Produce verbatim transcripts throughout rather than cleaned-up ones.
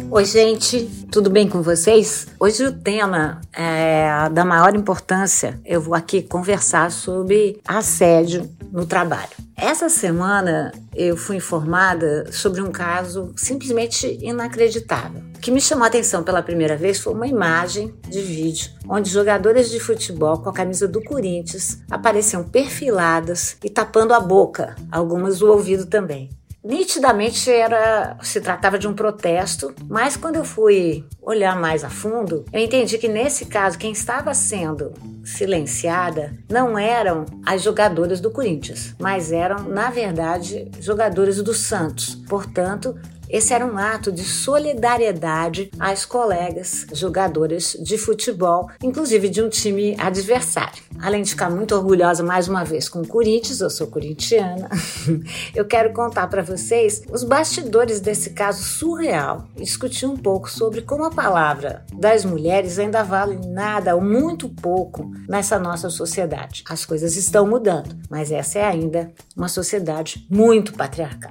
Oi, gente, tudo bem com vocês? Hoje o tema é da maior importância. Eu vou aqui conversar sobre assédio no trabalho. Essa semana eu fui informada sobre um caso simplesmente inacreditável. O que me chamou a atenção pela primeira vez foi uma imagem de vídeo onde jogadoras de futebol com a camisa do Corinthians apareciam perfiladas e tapando a boca, algumas o ouvido também. Nitidamente era, se tratava de um protesto, mas quando eu fui olhar mais a fundo, eu entendi que nesse caso quem estava sendo silenciada não eram as jogadoras do Corinthians, mas eram, na verdade, jogadoras do Santos. Portanto, esse era um ato de solidariedade às colegas jogadoras de futebol, inclusive de um time adversário. Além de ficar muito orgulhosa mais uma vez com o Corinthians, eu sou corintiana, eu quero contar para vocês os bastidores desse caso surreal e discutir um pouco sobre como a palavra das mulheres ainda vale nada ou muito pouco nessa nossa sociedade. As coisas estão mudando, mas essa é ainda uma sociedade muito patriarcal.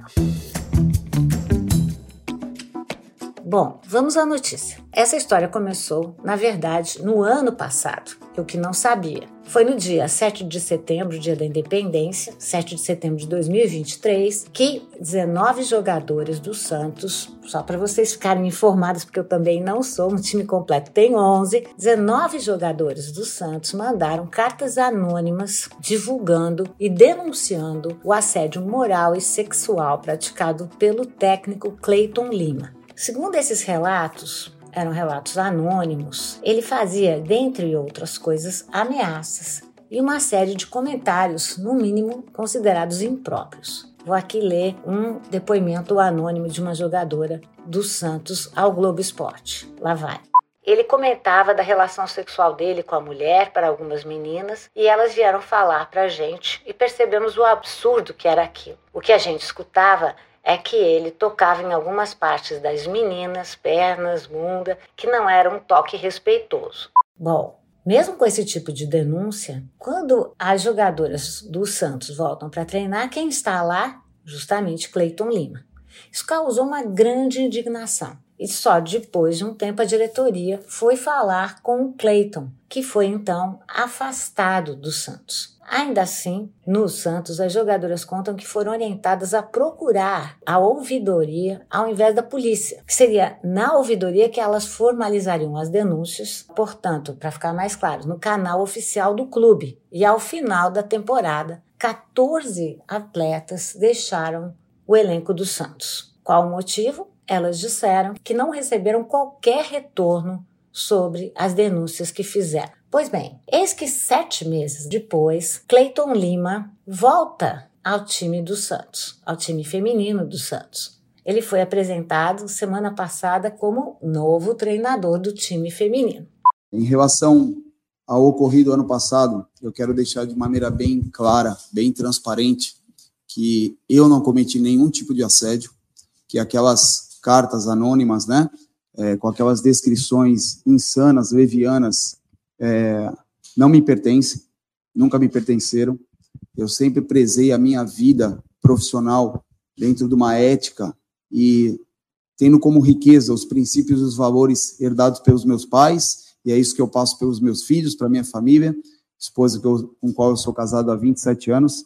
Bom, vamos à notícia. Essa história começou, na verdade, no ano passado, eu que não sabia. Foi no dia sete de setembro, dia da independência, sete de setembro de dois mil e vinte e três, que dezenove jogadores do Santos, só para vocês ficarem informados, porque eu também não sou, um time completo tem onze, dezenove jogadores do Santos mandaram cartas anônimas divulgando e denunciando o assédio moral e sexual praticado pelo técnico Cleiton Lima. Segundo esses relatos, eram relatos anônimos, ele fazia, dentre outras coisas, ameaças e uma série de comentários, no mínimo, considerados impróprios. Vou aqui ler um depoimento anônimo de uma jogadora do Santos ao Globo Esporte. Lá vai. Ele comentava da relação sexual dele com a mulher para algumas meninas e elas vieram falar para a gente e percebemos o absurdo que era aquilo. O que a gente escutava é que ele tocava em algumas partes das meninas, pernas, bunda, que não era um toque respeitoso. Bom, mesmo com esse tipo de denúncia, quando as jogadoras do Santos voltam para treinar, quem está lá? Justamente Cleiton Lima. Isso causou uma grande indignação. E só depois de um tempo a diretoria foi falar com o Cleiton, que foi então afastado do Santos. Ainda assim, no Santos, as jogadoras contam que foram orientadas a procurar a ouvidoria ao invés da polícia. Seria na ouvidoria que elas formalizariam as denúncias, portanto, para ficar mais claro, no canal oficial do clube. E ao final da temporada, quatorze atletas deixaram o elenco do Santos. Qual o motivo? Elas disseram que não receberam qualquer retorno sobre as denúncias que fizeram. Pois bem, eis que sete meses depois, Cleiton Lima volta ao time do Santos, ao time feminino do Santos. Ele foi apresentado semana passada como novo treinador do time feminino. Em relação ao ocorrido ano passado, eu quero deixar de maneira bem clara, bem transparente, que eu não cometi nenhum tipo de assédio, que aquelas cartas anônimas, né, é, com aquelas descrições insanas, levianas, É, não me pertencem, nunca me pertenceram. Eu sempre prezei a minha vida profissional dentro de uma ética e tendo como riqueza os princípios e os valores herdados pelos meus pais, e é isso que eu passo pelos meus filhos, para minha família, esposa que eu, com a qual eu sou casado há vinte e sete anos,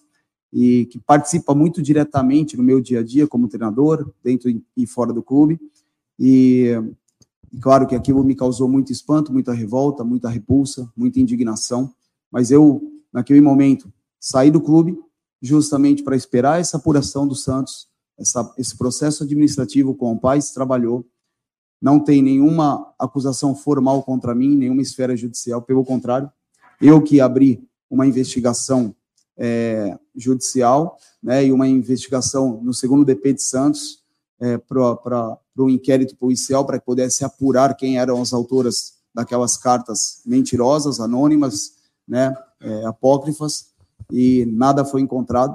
e que participa muito diretamente no meu dia a dia como treinador, dentro e fora do clube, e... E claro que aquilo me causou muito espanto, muita revolta, muita repulsa, muita indignação, mas eu, naquele momento, saí do clube justamente para esperar essa apuração do Santos, essa, esse processo administrativo com o pai se trabalhou. Não tem nenhuma acusação formal contra mim, nenhuma esfera judicial, pelo contrário, eu que abri uma investigação é, judicial, né, e uma investigação no segundo D P de Santos, é, para o inquérito policial, para que pudesse apurar quem eram as autoras daquelas cartas mentirosas, anônimas, né, é, apócrifas, e nada foi encontrado.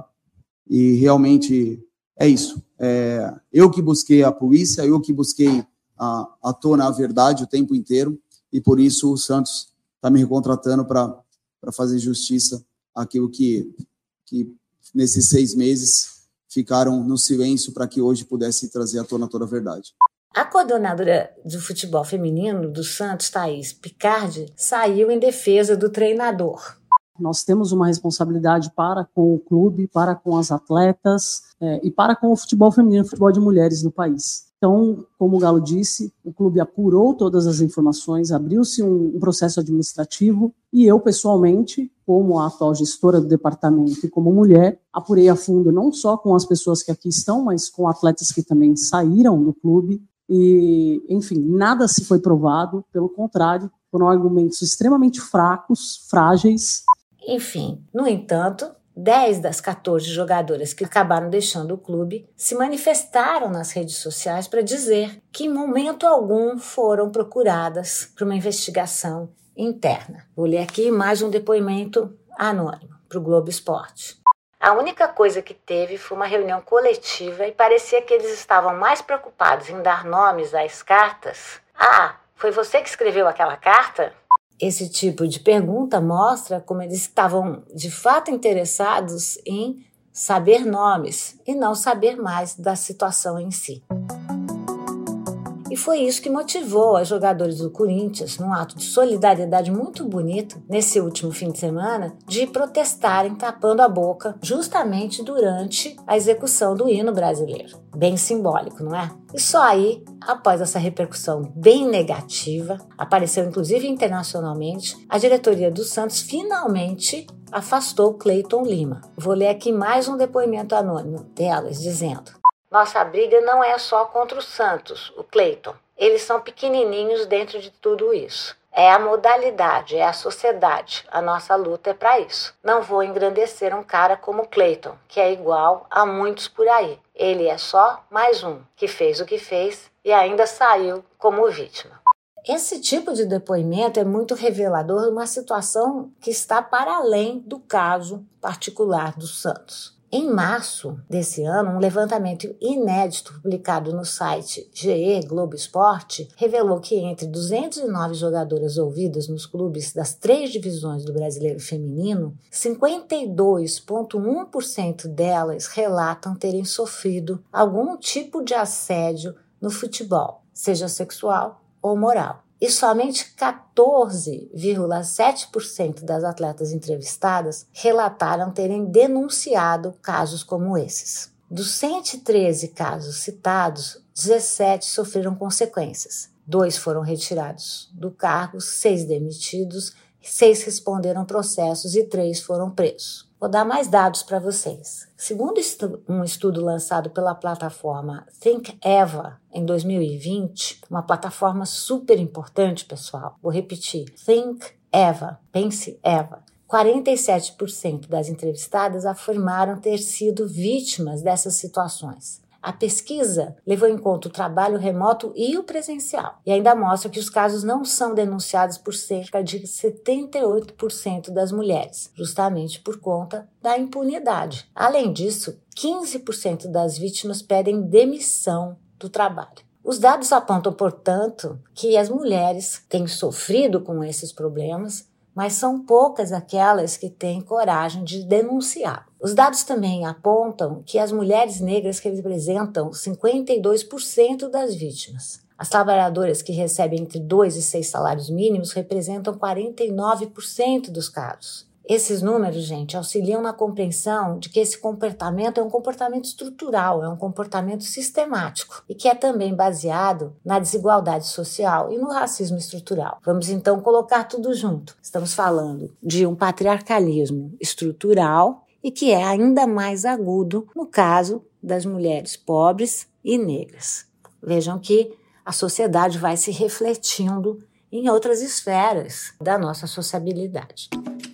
E realmente é isso. É, eu que busquei a polícia, eu que busquei a, a tona a verdade o tempo inteiro, e por isso o Santos está me recontratando para fazer justiça àquilo que, que nesses seis meses ficaram no silêncio para que hoje pudesse trazer à tona toda a verdade. A coordenadora de futebol feminino do Santos, Thaís Picardi, saiu em defesa do treinador. Nós temos uma responsabilidade para com o clube, para com as atletas é, e para com o futebol feminino, o futebol de mulheres no país. Então, como o Galo disse, o clube apurou todas as informações, abriu-se um, um processo administrativo e eu, pessoalmente, como a atual gestora do departamento e como mulher, apurei a fundo não só com as pessoas que aqui estão, mas com atletas que também saíram do clube e, enfim, nada se foi provado, pelo contrário, foram argumentos extremamente fracos, frágeis. Enfim, no entanto, dez das quatorze jogadoras que acabaram deixando o clube se manifestaram nas redes sociais para dizer que em momento algum foram procuradas para uma investigação interna. Vou ler aqui mais um depoimento anônimo para o Globo Esporte. A única coisa que teve foi uma reunião coletiva e parecia que eles estavam mais preocupados em dar nomes às cartas. Ah, foi você que escreveu aquela carta? Esse tipo de pergunta mostra como eles estavam de fato interessados em saber nomes e não saber mais da situação em si. E foi isso que motivou os jogadores do Corinthians, num ato de solidariedade muito bonito, nesse último fim de semana, de protestarem tapando a boca justamente durante a execução do hino brasileiro. Bem simbólico, não é? E só aí, após essa repercussão bem negativa, apareceu inclusive internacionalmente, a diretoria do Santos finalmente afastou Cleiton Lima. Vou ler aqui mais um depoimento anônimo delas, dizendo: nossa briga não é só contra o Santos, o Cleiton. Eles são pequenininhos dentro de tudo isso. É a modalidade, é a sociedade. A nossa luta é para isso. Não vou engrandecer um cara como o Cleiton, que é igual a muitos por aí. Ele é só mais um, que fez o que fez e ainda saiu como vítima. Esse tipo de depoimento é muito revelador de uma situação que está para além do caso particular do Santos. Em março desse ano, um levantamento inédito publicado no site G E Globo Esporte revelou que entre duzentas e nove jogadoras ouvidas nos clubes das três divisões do Brasileiro Feminino, cinquenta e dois vírgula um por cento delas relatam terem sofrido algum tipo de assédio no futebol, seja sexual ou moral. E somente quatorze vírgula sete por cento das atletas entrevistadas relataram terem denunciado casos como esses. Dos cento e treze casos citados, dezessete sofreram consequências. Dois foram retirados do cargo, seis demitidos, seis responderam processos e três foram presos. Vou dar mais dados para vocês. Segundo um estudo lançado pela plataforma ThinkEva em dois mil e vinte, uma plataforma super importante, pessoal. Vou repetir, ThinkEva, pense Eva. quarenta e sete por cento das entrevistadas afirmaram ter sido vítimas dessas situações. A pesquisa levou em conta o trabalho remoto e o presencial e ainda mostra que os casos não são denunciados por cerca de setenta e oito por cento das mulheres, justamente por conta da impunidade. Além disso, quinze por cento das vítimas pedem demissão do trabalho. Os dados apontam, portanto, que as mulheres têm sofrido com esses problemas, mas são poucas aquelas que têm coragem de denunciar. Os dados também apontam que as mulheres negras representam cinquenta e dois por cento das vítimas. As trabalhadoras que recebem entre dois e seis salários mínimos representam quarenta e nove por cento dos casos. Esses números, gente, auxiliam na compreensão de que esse comportamento é um comportamento estrutural, é um comportamento sistemático e que é também baseado na desigualdade social e no racismo estrutural. Vamos então colocar tudo junto. Estamos falando de um patriarcalismo estrutural e que é ainda mais agudo no caso das mulheres pobres e negras. Vejam que a sociedade vai se refletindo em outras esferas da nossa sociabilidade.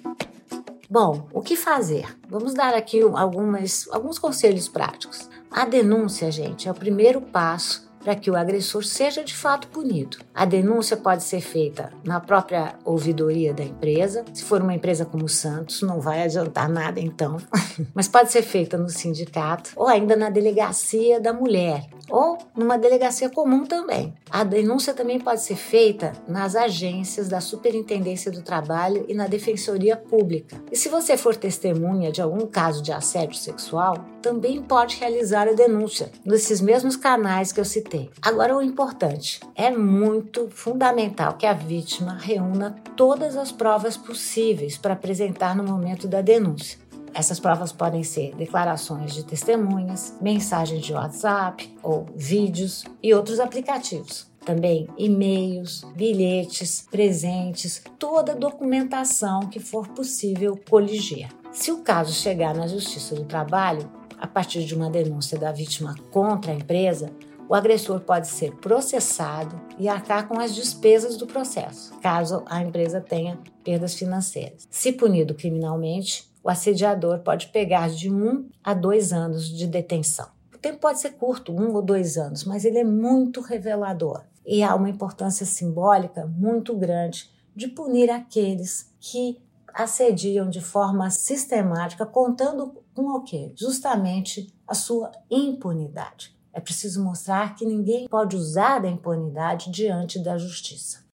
Bom, o que fazer? Vamos dar aqui algumas, alguns conselhos práticos. A denúncia, gente, é o primeiro passo para que o agressor seja de fato punido. A denúncia pode ser feita na própria ouvidoria da empresa. Se for uma empresa como o Santos, não vai adiantar nada então. Mas pode ser feita no sindicato ou ainda na delegacia da mulher, ou numa delegacia comum também. A denúncia também pode ser feita nas agências da Superintendência do Trabalho e na Defensoria Pública. E se você for testemunha de algum caso de assédio sexual, também pode realizar a denúncia nesses mesmos canais que eu citei. Agora, o importante, é muito fundamental que a vítima reúna todas as provas possíveis para apresentar no momento da denúncia. Essas provas podem ser declarações de testemunhas, mensagens de WhatsApp ou vídeos e outros aplicativos. Também e-mails, bilhetes, presentes, toda documentação que for possível coligir. Se o caso chegar na Justiça do Trabalho, a partir de uma denúncia da vítima contra a empresa, o agressor pode ser processado e arcar com as despesas do processo, caso a empresa tenha perdas financeiras. Se punido criminalmente, o assediador pode pegar de um a dois anos de detenção. O tempo pode ser curto, um ou dois anos, mas ele é muito revelador. E há uma importância simbólica muito grande de punir aqueles que assediam de forma sistemática, contando com o quê? Justamente a sua impunidade. É preciso mostrar que ninguém pode usar da impunidade diante da justiça.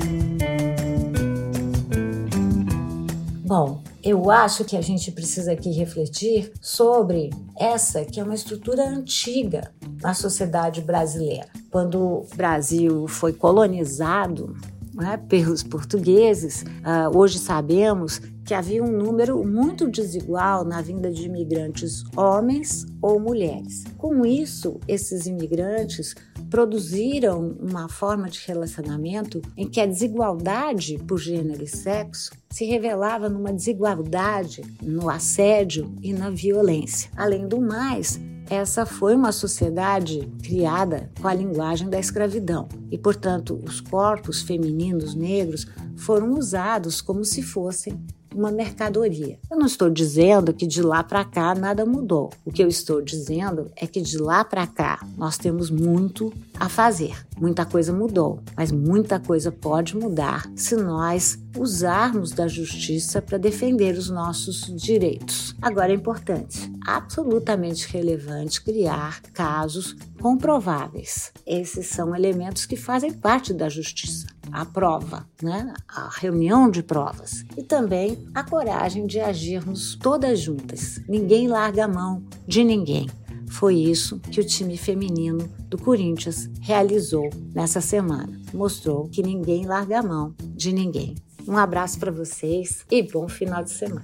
Bom, eu acho que a gente precisa aqui refletir sobre essa que é uma estrutura antiga na sociedade brasileira. Quando o Brasil foi colonizado, né, pelos portugueses, uh, hoje sabemos que havia um número muito desigual na vinda de imigrantes homens ou mulheres. Com isso, esses imigrantes produziram uma forma de relacionamento em que a desigualdade por gênero e sexo se revelava numa desigualdade no assédio e na violência. Além do mais, essa foi uma sociedade criada com a linguagem da escravidão e, portanto, os corpos femininos negros foram usados como se fossem uma mercadoria. Eu não estou dizendo que de lá para cá nada mudou. O que eu estou dizendo é que de lá para cá nós temos muito a fazer. Muita coisa mudou, mas muita coisa pode mudar se nós usarmos da justiça para defender os nossos direitos. Agora é importante, absolutamente relevante, criar casos comprováveis. Esses são elementos que fazem parte da justiça. A prova, né? A reunião de provas e também a coragem de agirmos todas juntas. Ninguém larga a mão de ninguém. Foi isso que o time feminino do Corinthians realizou nessa semana. Mostrou que ninguém larga a mão de ninguém. Um abraço para vocês e bom final de semana.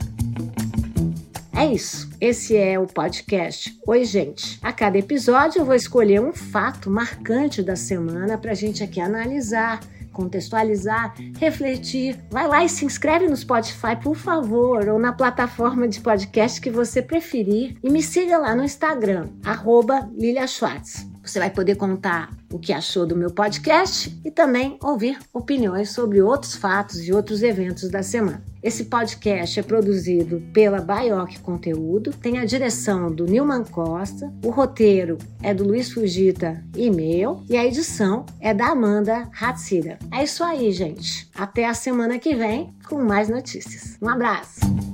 É isso, esse é o podcast Oi Gente. A cada episódio eu vou escolher um fato marcante da semana para a gente aqui analisar, contextualizar, refletir. Vai lá e se inscreve no Spotify, por favor, ou na plataforma de podcast que você preferir. E me siga lá no Instagram, arroba Lilia Schwartz. Você vai poder contar o que achou do meu podcast e também ouvir opiniões sobre outros fatos e outros eventos da semana. Esse podcast é produzido pela Baioc Conteúdo, tem a direção do Nilman Costa, o roteiro é do Luiz Fugita e meu, e a edição é da Amanda Hatsira. É isso aí, gente. Até a semana que vem com mais notícias. Um abraço!